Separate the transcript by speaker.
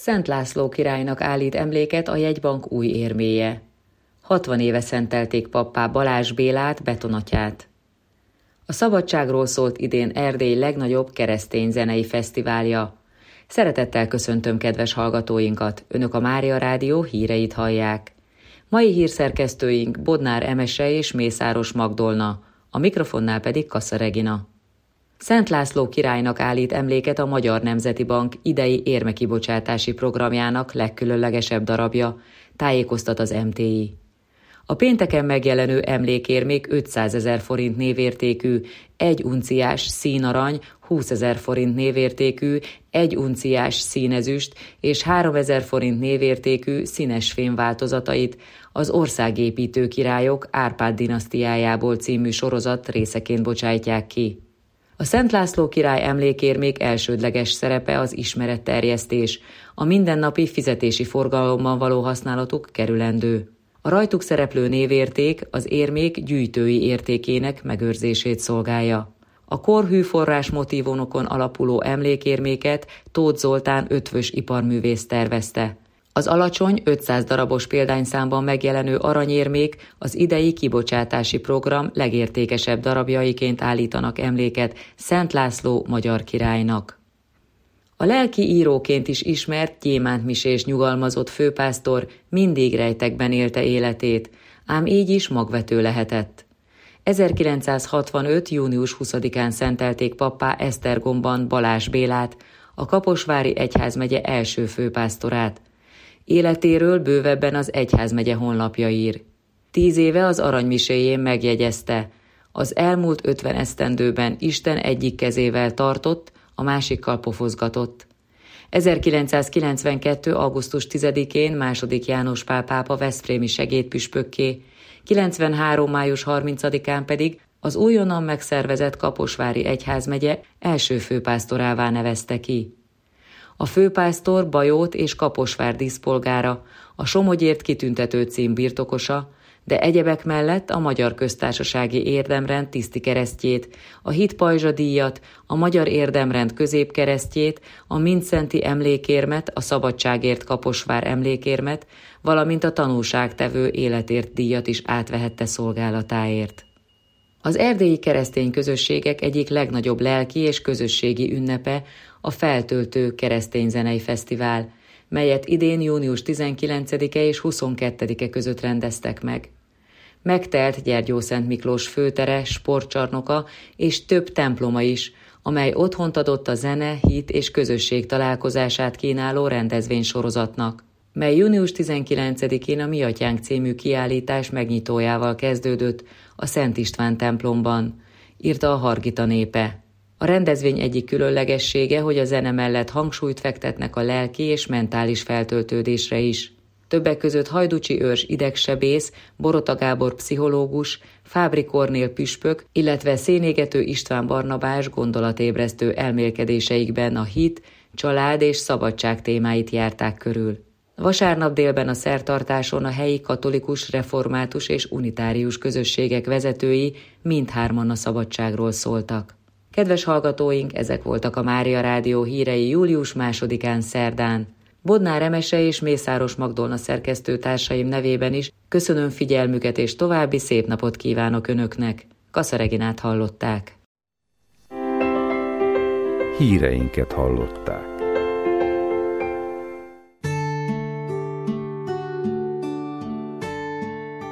Speaker 1: Szent László királynak állít emléket a jegybank új érméje. 60 éve szentelték pappá Balázs Bélát, betonatyát. A szabadságról szólt idén Erdély legnagyobb keresztény zenei fesztiválja. Szeretettel köszöntöm kedves hallgatóinkat, Önök a Mária Rádió híreit hallják. Mai hírszerkesztőink Bodnár Emese és Mészáros Magdolna, a mikrofonnál pedig Kassa Regina. Szent László királynak állít emléket a Magyar Nemzeti Bank idei érmekibocsátási programjának legkülönlegesebb darabja, tájékoztat az MTI. A pénteken megjelenő emlékérmék 500 000 forint névértékű, 1 unciás színarany, 20 000 forint névértékű, 1 unciás színezüst és 3000 forint névértékű színes fém változatait az Országépítő királyok Árpád dinasztiájából című sorozat részeként bocsájtják ki. A Szent László király emlékérmék elsődleges szerepe az ismeretterjesztés, a mindennapi fizetési forgalomban való használatuk kerülendő. A rajtuk szereplő névérték az érmék gyűjtői értékének megőrzését szolgálja. A korhű forrás motívumokon alapuló emlékérméket Tóth Zoltán ötvös iparművész tervezte. Az alacsony 500 darabos példányszámban megjelenő aranyérmék az idei kibocsátási program legértékesebb darabjaiként állítanak emléket Szent László magyar királynak. A lelki íróként is ismert gyémántmisés nyugalmazott főpásztor mindig rejtekben élte életét, ám így is magvető lehetett. 1965. június 20-án szentelték pappá Esztergomban Balázs Bélát, a Kaposvári egyházmegye első főpásztorát. Életéről bővebben az egyházmegye honlapja ír. 10 éve az aranymiséjén megjegyezte: az elmúlt 50 esztendőben Isten egyik kezével tartott, a másikkal pofozgatott. 1992. augusztus 10-én II. János Pál pápa veszprémi segédpüspökké, 93. május 30-án pedig az újonnan megszervezett Kaposvári egyházmegye első főpásztorává nevezte ki. A főpásztor Bajót és Kaposvár díszpolgára, a Somogyért kitüntető cím birtokosa, de egyebek mellett a Magyar Köztársasági Érdemrend tisztikeresztjét, a Hitpajzsa díjat, a Magyar Érdemrend középkeresztjét, a Mindszenti emlékérmet, a Szabadságért Kaposvár emlékérmet, valamint a Tanúságtevő életért díjat is átvehette szolgálatáért. Az erdélyi keresztény közösségek egyik legnagyobb lelki és közösségi ünnepe a Feltöltő Keresztény Zenei Fesztivál, melyet idén június 19-e és 22-e között rendeztek meg. Megtelt Gyergyószent Miklós főtere, sportcsarnoka és több temploma is, amely otthont adott a zene, hit és közösség találkozását kínáló rendezvénysorozatnak, mely június 19-én a Mi Atyánk című kiállítás megnyitójával kezdődött a Szent István templomban, írta a Hargita Népe. A rendezvény egyik különlegessége, hogy a zene mellett hangsúlyt fektetnek a lelki és mentális feltöltődésre is. Többek között Hajducsi Őrs idegsebész, Borota Gábor pszichológus, Fábri Kornél püspök, illetve Szénégető István Barnabás gondolatébresztő elmélkedéseikben a hit, család és szabadság témáit járták körül. Vasárnap délben a szertartáson a helyi katolikus, református és unitárius közösségek vezetői mindhárman a szabadságról szóltak. Kedves hallgatóink, ezek voltak a Mária Rádió hírei július 2-án szerdán. Bodnár Emese és Mészáros Magdolna szerkesztőtársaim nevében is köszönöm figyelmüket és további szép napot kívánok Önöknek. Kassa Reginát hallották.
Speaker 2: Híreinket hallották.